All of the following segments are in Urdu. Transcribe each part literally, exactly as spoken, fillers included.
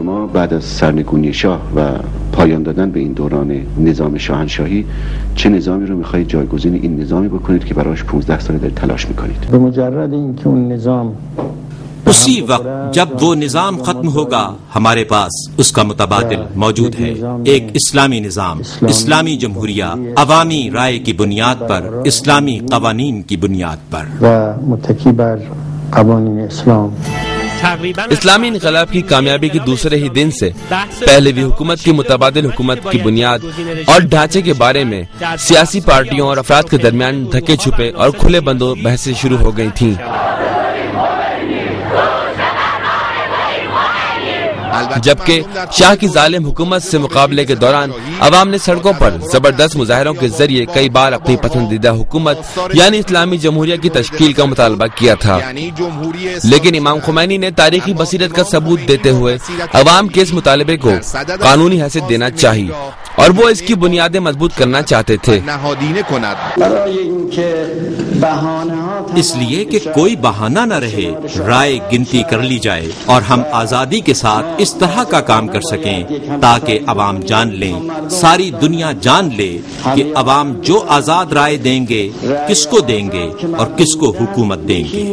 شما بعد از سرنگونی شاه و پایان دادن به این دوران نظام شاهنشاهی چه نظامی رو میخواهید جایگزین این نظامی بکنید که براش پانزده سال دارید تلاش میکنید؟ به مجرد اینکه اون نظام اسی وقت جب وہ نظام ختم ہوگا ہمارے پاس اس کا متبادل موجود ہے، ایک اسلامی نظام، اسلامی جمہوریہ، عوامی رائے کی بنیاد پر، اسلامی قوانین کی بنیاد پر و متکی بر قوانین اسلام۔ اسلامی انقلاب کی کامیابی کے دوسرے ہی دن سے پہلوی حکومت کی متبادل حکومت کی بنیاد اور ڈھانچے کے بارے میں سیاسی پارٹیوں اور افراد کے درمیان دھکے چھپے اور کھلے بندوں بحثیں شروع ہو گئی تھیں، جبکہ شاہ کی ظالم حکومت سے مقابلے کے دوران عوام نے سڑکوں پر زبردست مظاہروں کے ذریعے کئی بار اپنی پسندیدہ حکومت یعنی اسلامی جمہوریہ کی تشکیل کا مطالبہ کیا تھا، لیکن امام خمینی نے تاریخی بصیرت کا ثبوت دیتے ہوئے عوام کے اس مطالبے کو قانونی حیثیت دینا چاہی اور وہ اس کی بنیادیں مضبوط کرنا چاہتے تھے، اس لیے کہ کوئی بہانہ نہ رہے، رائے گنتی کر لی جائے اور ہم آزادی کے ساتھ اس طرح کا کام کر سکیں تاکہ عوام جان لیں، ساری دنیا جان لے کہ عوام جو آزاد رائے دیں گے کس کو دیں گے اور کس کو حکومت دیں گے۔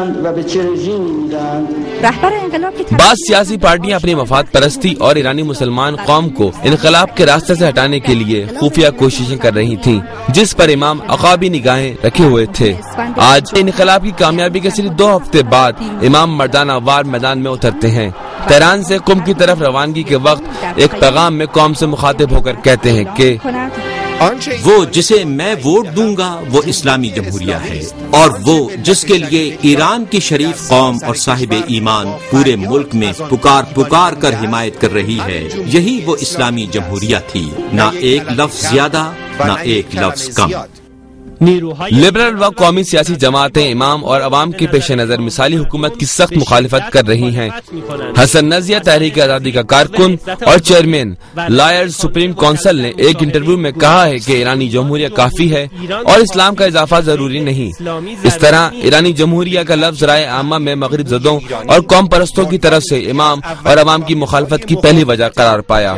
بعض سیاسی پارٹیاں اپنی مفاد پرستی اور ایرانی مسلمان قوم کو انقلاب کے راستے سے ہٹانے کے لیے خفیہ کوششیں کر رہی تھیں، جس پر امام عقابی نگاہیں رکھے ہوئے تھے۔ آج انقلاب کی کامیابی کے صرف دو ہفتے بعد امام مردانہ وار میدان میں اترتے ہیں، تہران سے قم کی طرف روانگی کے وقت ایک پیغام میں قوم سے مخاطب ہو کر کہتے ہیں کہ وہ جسے میں ووٹ دوں گا وہ اسلامی جمہوریہ ہے، اور وہ جس کے لیے ایران کی شریف قوم اور صاحب ایمان پورے ملک میں پکار پکار کر حمایت کر رہی ہے، یہی وہ اسلامی جمہوریہ تھی، نہ ایک لفظ زیادہ نہ ایک لفظ کم۔ لبرل و قومی سیاسی جماعتیں امام اور عوام کے پیش نظر مثالی حکومت کی سخت مخالفت کر رہی ہیں۔ حسن نزیہ تحریک آزادی کا کارکن اور چیئرمین لائرز سپریم کونسل نے ایک انٹرویو میں کہا ہے کہ ایرانی جمہوریہ کافی ہے اور اسلام کا اضافہ ضروری نہیں۔ اس طرح ایرانی جمہوریہ کا لفظ رائے عامہ میں مغرب زدوں اور قوم پرستوں کی طرف سے امام اور عوام کی مخالفت کی پہلی وجہ قرار پایا۔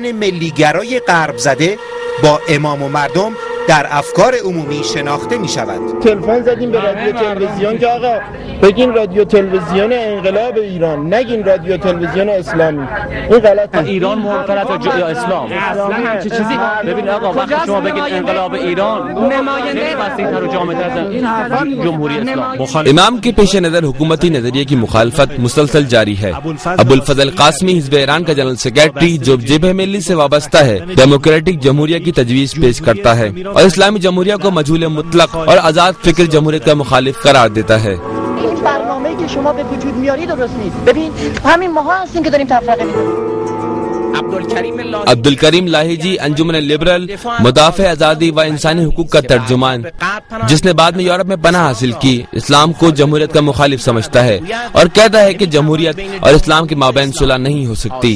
با امام و مردم در افکار عمومی شناخته می شود۔ تلفن زدیم به رادیو تلویزیون که آقا بگین رادیو تلویزیون انقلاب ایران، نگین رادیو تلویزیون اسلامی، این غلطه۔ ایران مهمتر از یا اسلام؟ چه چیزی؟ ببین آقا وقتی شما بگید انقلاب ایران نماینده وسیع‌تر و جامع‌تر از این حرفا جمهوری اسلام۔ امام کے پیش نظر حکومتی نظریے کی مخالفت مسلسل جاری ہے۔ ابو الفضل قاسمی حزب ایران کا جنرل سیکرٹری جو جبہہ ملی سے وابستہ ہے، ڈیموکریٹک جمہوریہ کی تجویز پیش کرتا ہے اور اسلامی جمہوریہ کو مجہول مطلق اور آزاد فکر جمہوریت کا مخالف قرار دیتا ہے۔ برنامه‌ای که شما به وجود میاری درست نیست. ببین همین ماها هستیم که داریم تفرقه می‌کنیم۔ عبدالکریم لاہیجی انجمن لبرل مدافع آزادی و انسانی حقوق کا ترجمان، جس نے بعد میں یورپ میں پناہ حاصل کی، اسلام کو جمہوریت کا مخالف سمجھتا ہے اور کہتا ہے کہ جمہوریت اور اسلام کے مابین صلح نہیں ہو سکتی۔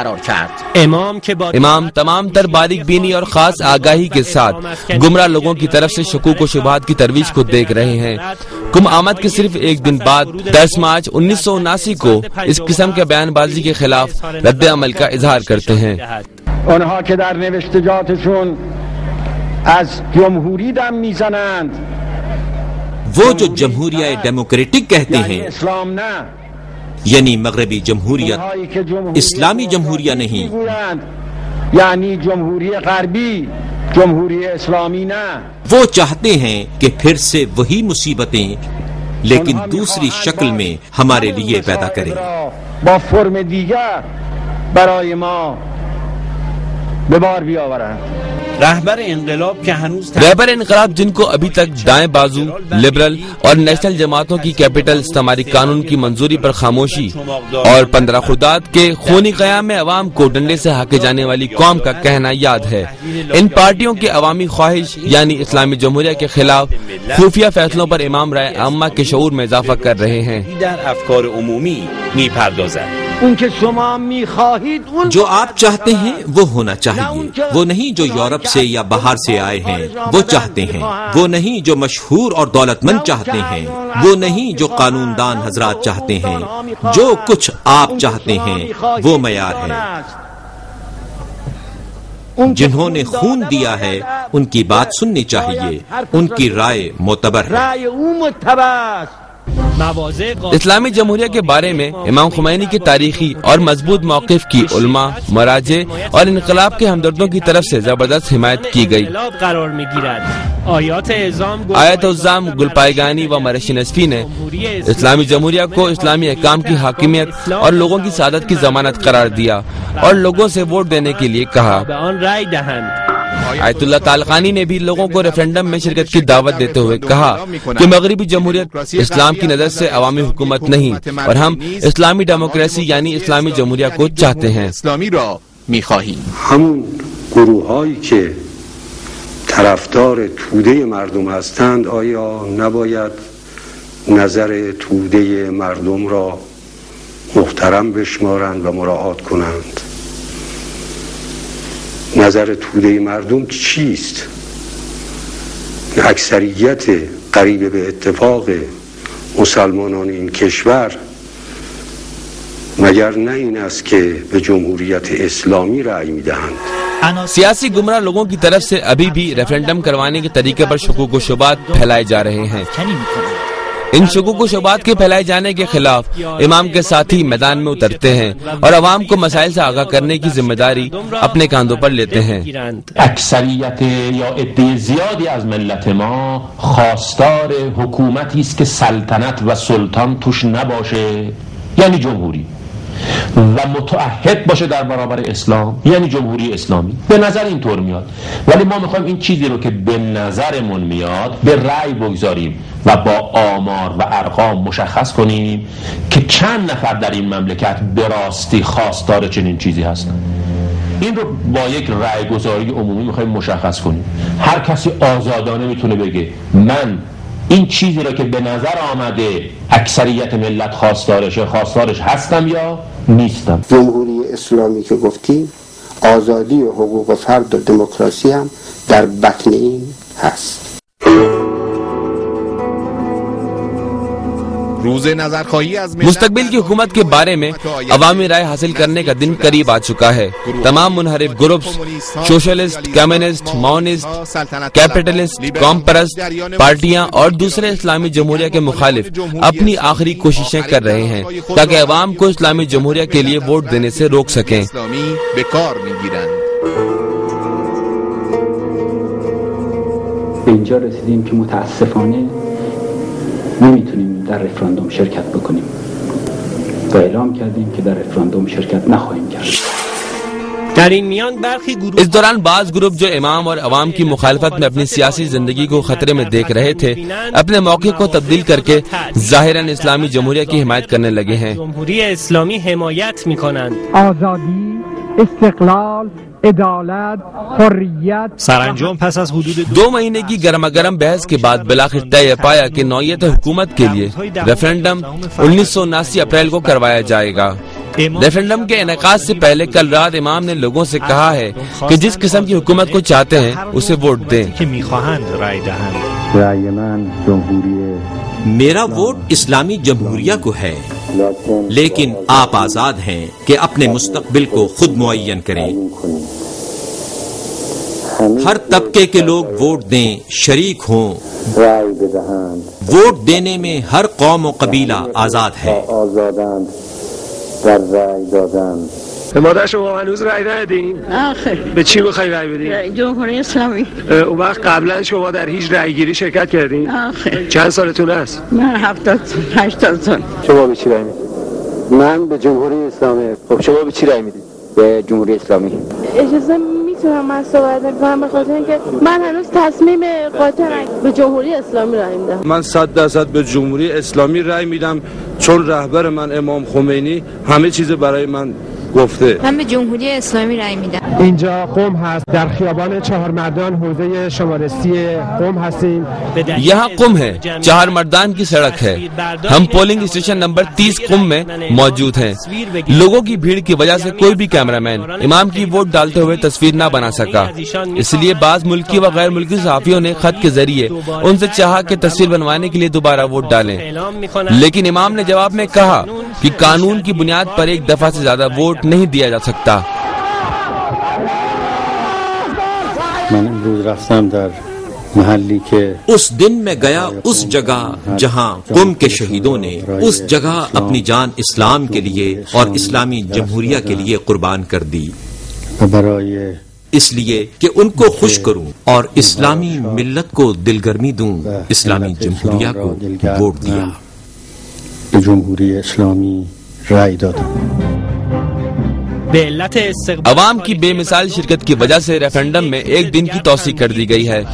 امام تمام تر باریک بینی اور خاص آگاہی کے ساتھ گمراہ لوگوں کی طرف سے شکوک و شبہات کی ترویج کو دیکھ رہے ہیں۔ کم آمد کے صرف ایک دن بعد دس مارچ انیس سو اناسی کو اس قسم کے بیان بازی کے خلاف رد عمل کا اظہار کرتے ہیں۔ آنها که در نوشتجاتشون از جمهوری دم میزنند، وہ جو جمہوریہ ڈیموکریٹک کہتے ہیں اسلام نه، یعنی مغربی جمہوریت، اسلامی جمہوریہ نہیں، یعنی جمہوری غربی، جمہوری اسلامی نه، وہ چاہتے ہیں کہ پھر سے وہی مصیبتیں لیکن دوسری شکل میں ہمارے لیے پیدا کریں۔ با فرم دیگر برای ما به بار بیاورند۔ رهبر انقلاب که هنوز رہبر انقلاب جن کو ابھی تک دائیں بازو، لبرل اور نیشنل جماعتوں کی کیپٹل استعماری قانون کی منظوری پر خاموشی اور پندرہ خرداد کے خونی قیام میں عوام کو ڈنڈے سے ہاکے جانے والی قوم کا کہنا یاد ہے، ان پارٹیوں کے عوامی خواہش یعنی اسلامی جمہوریہ کے خلاف خفیہ فیصلوں پر امام رائے عامہ کے شعور میں اضافہ کر رہے ہیں۔ در افکار عمومی میپردازد۔ اون که شما میخواهید اون جو آپ چاہتے ہیں وہ ہونا چاہیے، وہ نہیں جو یورپ سے یا باہر سے آئے ہیں وہ چاہتے ہیں، وہ نہیں جو مشہور اور دولت مند چاہتے ہیں، وہ نہیں جو قانون دان حضرات چاہتے ہیں، جو کچھ آپ چاہتے ہیں وہ معیار ہے۔ جنہوں نے خون دیا ہے ان کی بات سننی چاہیے، ان کی رائے معتبر ہے۔ رأی او متبع است۔ اسلامی جمہوریہ کے بارے میں امام خمینی کے تاریخی اور مضبوط موقف کی علماء، مراجع اور انقلاب کے ہمدردوں کی طرف سے زبردست حمایت کی گئی۔ آیت الزام گلپائگانی و مرشی نصفی نے اسلامی جمہوریہ کو اسلامی احکام کی حاکمیت اور لوگوں کی سعادت کی ضمانت قرار دیا اور لوگوں سے ووٹ دینے کے لیے کہا۔ آیت اللہ تعلقانی نے بھی لوگوں کو ریفرنڈم میں شرکت کی دعوت دیتے ہوئے کہا کہ مغربی جمہوریت اسلام کی نظر سے عوامی حکومت نہیں اور ہم اسلامی ڈیموکریسی یعنی اسلامی جمہوریہ کو چاہتے ہیں۔ ہم گروه‌هایی که طرفدار توده مردم هستند آیا نباید نظر توده مردم را محترم بشمارند و مراعات کنند؟ نظر توده مردم چیست؟ اکثریت قریب به اتفاق مسلمانان این کشور مگر نه این است که به جمهوریت اسلامی رأی میدهند؟ سیاسی گمراہ لوگوں کی طرف سے ابھی بھی ریفرنڈم کروانے کے طریقے پر شکوک و شبہات پھیلائے جا رہے ہیں۔ ان شکوک و شبہات کے پھیلائے جانے کے خلاف امام کے ساتھی میدان میں اترتے ہیں اور عوام کو مسائل سے آگاہ کرنے کی ذمہ داری اپنے کاندھوں پر لیتے ہیں۔ اکثریت یا عده زیادی از ملت ما خواستار حکومتی است که سلطنت و سلطان توش نباشه، یعنی جمهوری، و متعهد باشه در برابر اسلام، یعنی جمهوری اسلامی. به نظر اینطور میاد، ولی ما میخوایم این چیزی رو که به نظرمون میاد به رأی بگذاریم و با آمار و ارقام مشخص کنیم که چند نفر در این مملکت به راستی خواستار چنین چیزی هستن. این رو با یک رأی گذاری عمومی میخوایم مشخص کنیم. هر کسی آزادانه میتونه بگه من این چیزی رو که به نظر آمده اکثریت ملت خواستارشه خواستارش هستم یا نیستم. جمهوری اسلامی که گفتیم آزادی و حقوق فرد و دموکراسی هم در بطن این هست. مستقبل کی حکومت کے بارے میں عوامی رائے حاصل کرنے کا دن قریب آ چکا ہے۔ تمام منحرف groups, socialist, communist, Maoist, capitalist, قوم پرست پارٹیاں اور دوسرے اسلامی جمہوریہ کے مخالف اپنی آخری کوششیں کر رہے ہیں تاکہ عوام کو اسلامی جمہوریہ کے لیے ووٹ دینے سے روک سکیں۔ اینجا رسیدیم که متاسفانه نمیتونیم در رفراندوم شرکت بکنیم و اعلام کردیم که در رفراندوم شرکت نخواهیم کرد۔ در این میان برخی گروه اس دوران بعض گروپ جو امام اور عوام کی مخالفت میں اپنی سیاسی زندگی کو خطرے میں دیکھ رہے تھے اپنے موقع کو تبدیل کر کے ظاہراً اسلامی جمہوریہ کی حمایت کرنے لگے ہیں۔ جمہوری اسلامی حمایت میکنند، آزادی، استقلال، عدالت، حریت۔ سرانجام پس از حدود دو مہینے کی گرما گرم بحث کے بعد بلاخر طے پایا کہ نوعیت حکومت کے لیے ریفرنڈم انیس سو اناسی اپریل کو کروایا جائے گا۔ ریفرنڈم کے انعقاد سے پہلے کل رات امام نے لوگوں سے کہا ہے کہ جس قسم کی حکومت کو چاہتے ہیں اسے ووٹ دیں۔ میرا ووٹ اسلامی جمہوریہ کو ہے، لیکن آپ آزاد ہیں کہ اپنے مستقبل کو خود معین کریں۔ ہر طبقے کے لوگ ووٹ دیں، شریک ہوں۔ ووٹ دینے میں ہر قوم و قبیلہ آزاد ہے۔ مادر شما هنوز رأی ندادین؟ آخر به چی میخوای رأی بدین؟ جمهوری اسلامی. اون وقت قبلا شما در هیچ رأی گیری شرکت کردین؟ آخر چند سالتون است؟ من هفتاد هشتاد سال. شما به چی رأی میدید؟ من به جمهوری اسلامی. خب شما به چی رأی میدید؟ به جمهوری اسلامی. اجازه میتونم من صحبت کنم به خاطر اینکه من هنوز تصمیم قاطع به جمهوری اسلامی رأی میدم. من صد درصد به جمهوری اسلامی رأی میدم چون رهبر من امام خمینی همه چیز برای من گفته من به جمهوری اسلامی رأی میدم. اینجا قم هست، در خیابان چهارمردان حوزه شماره سی قم هستیم. यहाँ कुम है, चार मर्दान की सड़क है. हम पोलिंग स्टेशन नंबर तीस कुम में मौजूद हैं. लोगों की भीड़ की वजह से कोई भी कैमरामैन इमाम की वोट डालते हुए तस्वीर न बना सका. इसलिए बाज मुल्की व गैर मुल्की सहाफियों ने खत के जरिए उनसे चाहा कि तस्वीर बनवाने के लिए दोबारा वोट डालें. लेकिन इमाम ने जवाब में कहा कि कानून की बुनियाद पर एक दफा से ज्यादा वोट नहीं दिया जा सकता. من امروز رفتم در محلی که उस दिन मैं गया उस जगह जहां कुम के शहीदों ने उस जगह अपनी जान इस्लाम के लिए और इस्लामी जमहूरिया के लिए कुर्बान कर दी, इसलिए कि उनको खुश करूं और इस्लामी मिल्लत को दिलगर्मी दूं. इस्लामी जमहूरिया को वोट दिया. जमहूरी इस्लामी राय दादा. अवाम की बेमिसाल शिरकत की वजह से रेफरेंडम में एक दिन की तौसीक कर दी गई है.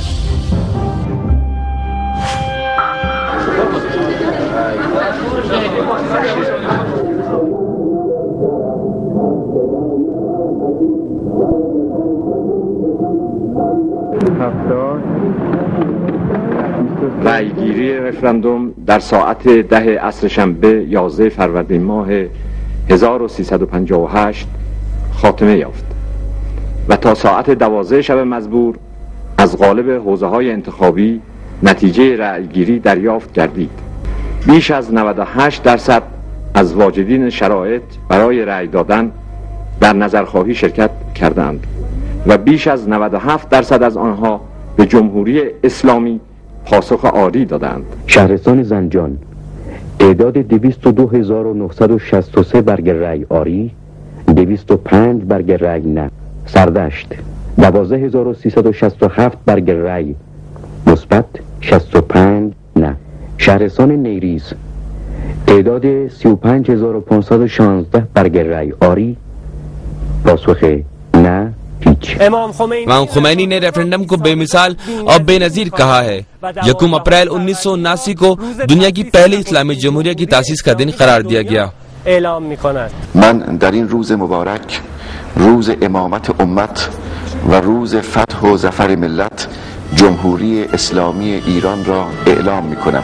رأیگیری رفراندوم در ساعت ده عصر شنبه یازده فروردین ماه هزار و سیصد و پنجاه و هشت خاتمه یافت و تا ساعت دوازده شب مزبور از قالب حوزه های انتخابی نتیجه رأیگیری دریافت گردید. بیش از نود و هشت درصد از واجدین شرایط برای رأی دادن در نظرخواهی شرکت کردند و بیش از نود و هفت درصد از آنها به جمهوری اسلامی پاسخ آری دادند. شهرستان زنجان تعداد دویست و دو هزار و نهصد و شصت و سه برگ رأی آری، دویست و پنج برگ رأی نه. سردشت دوازده هزار و سیصد و شصت و هفت برگ رأی مثبت، شصت و پنج نه. شهرستان نیریز تعداد سی و پنج هزار و پانصد و شانزده برگ رأی آری، پاسخ نه هیچ. इमाम खुमैनी ने रेफरेंडम को बेमिसाल और बेनजीर कहा है. यकूम अप्रैल उन्नीस सौ उन्नासी को दुनिया की पहली इस्लामी जमहूरिया की तासीस का दिन करार दिया गया. من در این روز مبارک، روز امامت امت و روز فتح و ظفر ملت، جمهوری اسلامی ایران را اعلام می کنم.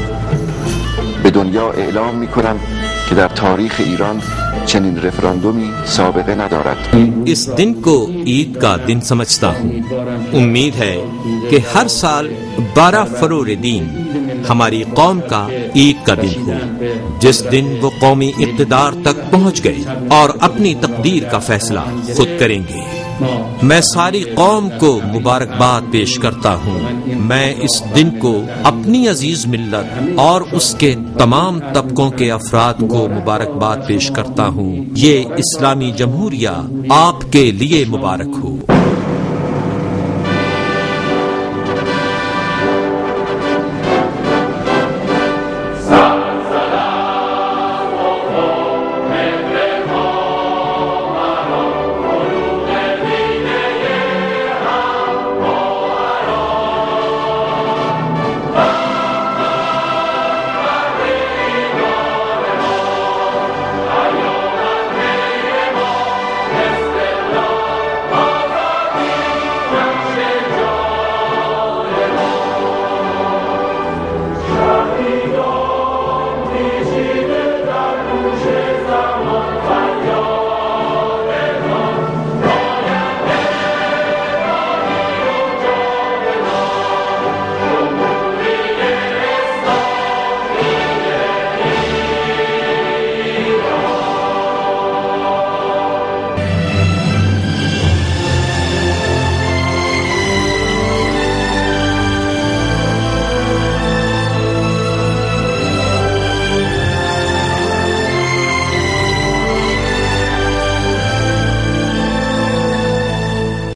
به دنیا اعلام می کنم که در تاریخ ایران چنین रेफरेंडमी साबिक़े ندارد. इस दिन को ईद का दिन समझता हूँ. उम्मीद है कि हर साल बारह फरोर दीन हमारी कौम का ईद का दिन हो, जिस दिन वो कौमी इक़्तिदार तक पहुँच गए और अपनी तकदीर का फैसला खुद करेंगे. मैं सारी कौम को मुबारकबाद पेश करता हूँ. मैं इस दिन को अपनी अजीज मिल्लत और उसके तमाम तबकों के अफराद को मुबारकबाद पेश करता हूँ. ये इस्लामी जमहूरिया आपके लिए मुबारक हो.